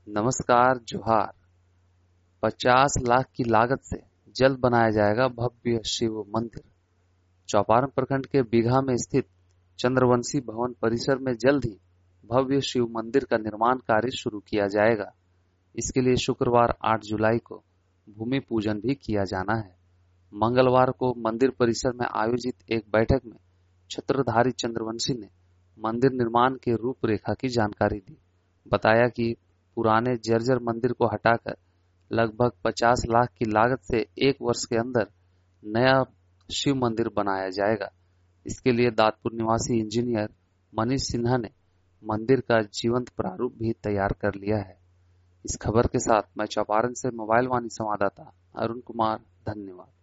नमस्कार जोहार। 50 लाख की लागत से जल्द बनाया जाएगा भव्य शिव मंदिर। चौपारण प्रखंड के बीघा में स्थित चंद्रवंशी भवन परिसर में जल्द ही भव्य शिव मंदिर का निर्माण कार्य शुरू किया जाएगा। इसके लिए शुक्रवार 8 जुलाई को भूमि पूजन भी किया जाना है। मंगलवार को मंदिर परिसर में आयोजित एक बैठक में छत्रधारी चंद्रवंशी ने मंदिर निर्माण के रूपरेखा की जानकारी दी। बताया कि पुराने जर्जर मंदिर को हटाकर लगभग 50 लाख की लागत से 1 वर्ष के अंदर नया शिव मंदिर बनाया जाएगा। इसके लिए दादपुर निवासी इंजीनियर मनीष सिन्हा ने मंदिर का जीवंत प्रारूप भी तैयार कर लिया है। इस खबर के साथ मैं चौपारण से मोबाइल वाणी संवाददाता अरुण कुमार, धन्यवाद।